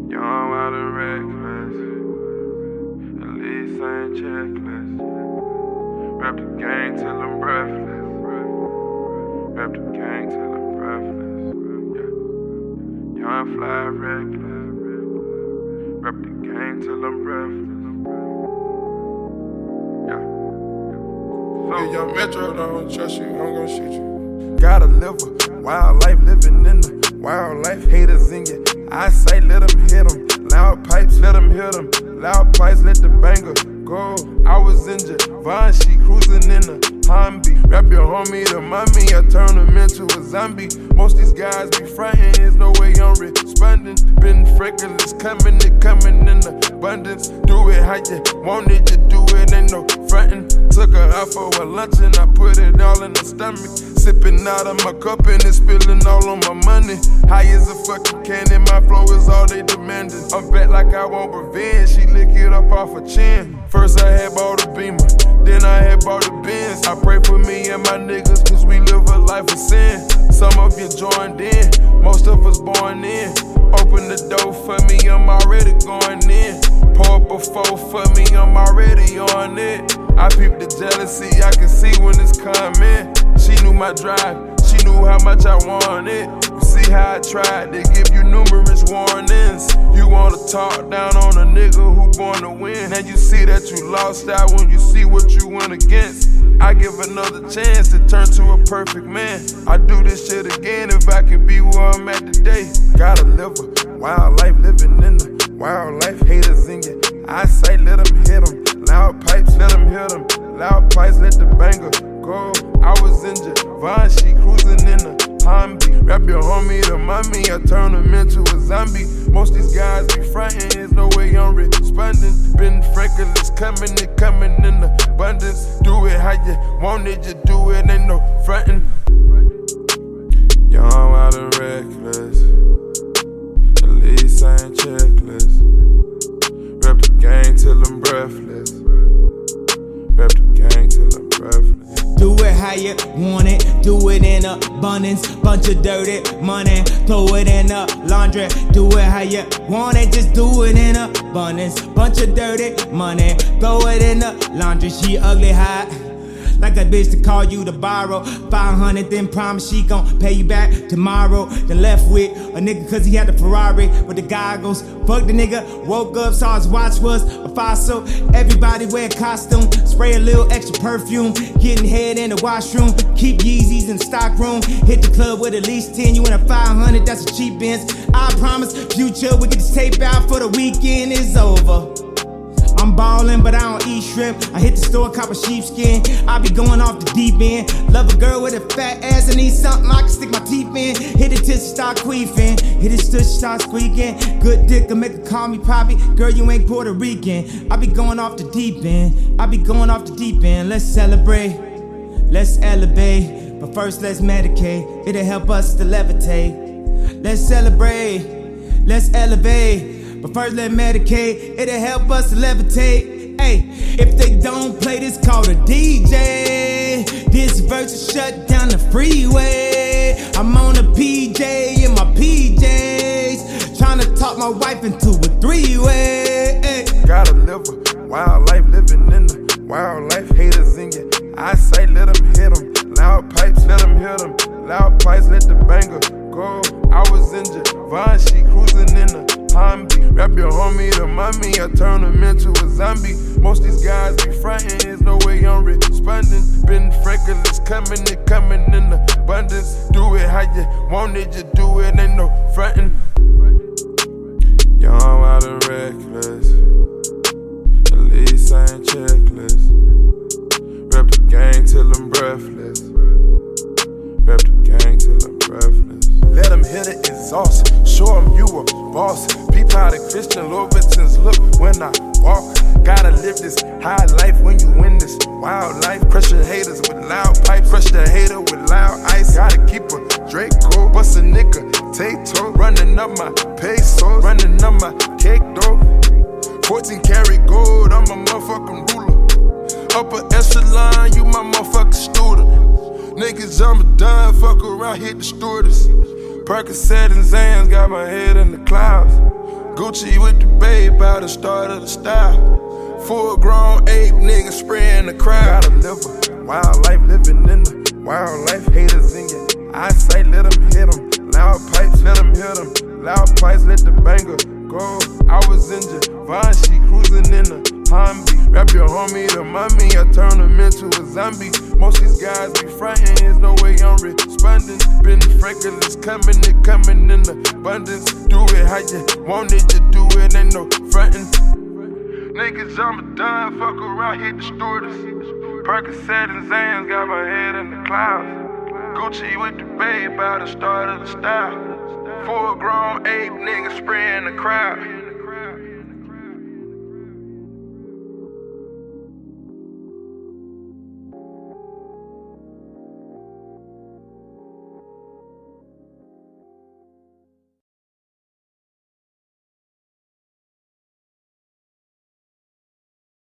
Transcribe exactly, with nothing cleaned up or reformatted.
Young, wild, and reckless. At least ain't checklist. Rep the gang till I'm breathless. Rep the gang till I'm breathless. Yeah. Young, fly, reckless. Rep the gang till I'm breathless. Yeah. So, if young Metro don't trust you, I'm gonna shoot you. Gotta live a wild life, living in the wild life. Haters in your eyesight, let them hit them. Loud pipes, let them hit them. Loud pipes, let the banger go. I was in Javon, she cruising in the Humvee. Rap your homie to mommy, I turn him into a zombie. Most these guys be frontin', there's no way I'm responding. Been freckles coming, it coming in abundance. Do it how you want it, you do it, ain't no frontin'. Took her out for a lunch and I put it all in her stomach. Sipping out of my cup and it's spilling all on my money. High as a fucking candy, my flow is all they demanding. I'm back like I want revenge, she lick it up off her chin. First I had bought a Beamer, then I had bought a Benz. I pray for me and my niggas cause we live a life of sin. Some of you joined in, most of us born in. Open the door for me, I'm already going in. Pour up a four for me, I'm already on it. I peep the jealousy, I can see when it's coming. She knew my drive, she knew how much I wanted. You see how I tried to give you numerous warnings. You wanna talk down on a nigga who born to win. And you see that you lost out when you see what you went against. I give another chance to turn to a perfect man. I do this shit again if I can be where I'm at today. Gotta live a wild life, living in the wild life. Haters in your eyesight, let them hit them. Loud pipes, let them hit them. Loud pipes, let the banger go. I was in Javon, she cruising in the Humvee. Rap your homie to mommy, I turn him into a zombie. Most these guys be frontin', there's no way I'm responding. Been freckles coming, it coming in abundance. Do it how you want it, you do it, ain't no frontin'. Young, wild, and reckless. At least I ain't checklist. Rep the gang till I'm breathless. Rep the gang till I'm breathless. Do it how you want it, do it in abundance. Bunch of dirty money, throw it in the laundry. Do it how you want it, just do it in abundance. Bunch of dirty money, throw it in the laundry. She ugly hot, like a bitch to call you to borrow five hundred, then promise she gon' pay you back tomorrow. Then left with a nigga cause he had the Ferrari with the goggles. Fuck the nigga, woke up, saw his watch was a fossil. Everybody wear a costume, spray a little extra perfume. Getting head in the washroom, keep Yeezys in the stock room. Hit the club with at least ten, you in a five hundred, that's a cheap Benz. I promise, future, we get this tape out for the weekend is over. I'm ballin', but I don't eat shrimp. I hit the store, cop a sheepskin. I be going off the deep end. Love a girl with a fat ass and need something I can stick my teeth in. Hit it till she start queefing. Hit it till she start squeaking. Good dick can make her call me poppy. Girl, you ain't Puerto Rican. I be going off the deep end. I be going off the deep end. Let's celebrate. Let's elevate. But first, let's medicate. It'll help us to levitate. Let's celebrate. Let's elevate. But first let Medicaid, it'll help us to levitate. Hey, if they don't play this, call the D J. This verse will shut down the freeway. I'm on a P J in my P Js, trying to talk my wife into a three-way. Hey. Gotta live a wild life, living in the wild life. Haters in your eyesight, let them hit them. Loud pipes, let them hit them. Loud pipes, let the banger go. I was in Javon, she cruising in the Humvee. Rap your homie to mommy, I turn him into a zombie. Most these guys be frontin', there's no way I'm responding. Been freckles coming, it coming in abundance. Do it how you want it, you do it, ain't no frontin'. Young, wild, and reckless. At least I ain't checklist. Rep the gang till I'm breathless. Rep the gang till I'm breathless. Let them hit the exhaust, show them you a boss. Peep how the Christian Louboutins look when I walk. Gotta live this high life when you win this wild life. Crush your haters with loud pipes, crush the hater with loud ice. Gotta keep a Draco, bust a nigga, take toe. Running up my pesos, running up my cake dough. fourteen karat gold, I'm a motherfucking ruler. Upper echelon, you my motherfucking student. Niggas, I'm a dime, fuck around, hit the stewardess. Percocet and Zans got my head in the clouds. Gucci with the babe by the start of the style. Full grown ape nigga spraying the crowd. Gotta live a wild life, living in the wild life. Haters in your eyesight, let them hit them. Loud pipes, let them hit them. Loud pipes, let the banger go. I was in Givenchy, cruising in the Humvee. Rap your homie the mummy, I turn him into a zombie. Most these guys be frontin', there's no way I'm responding. Been freckles coming, it coming in abundance. Do it how you want it, you do it, ain't no frontin'. Niggas, I'm a dime, fuck around, hit the stewardess. Percocet and Zans got my head in the clouds. Gucci with the babe by the start of the style. Full grown ape nigga spraying the crowd.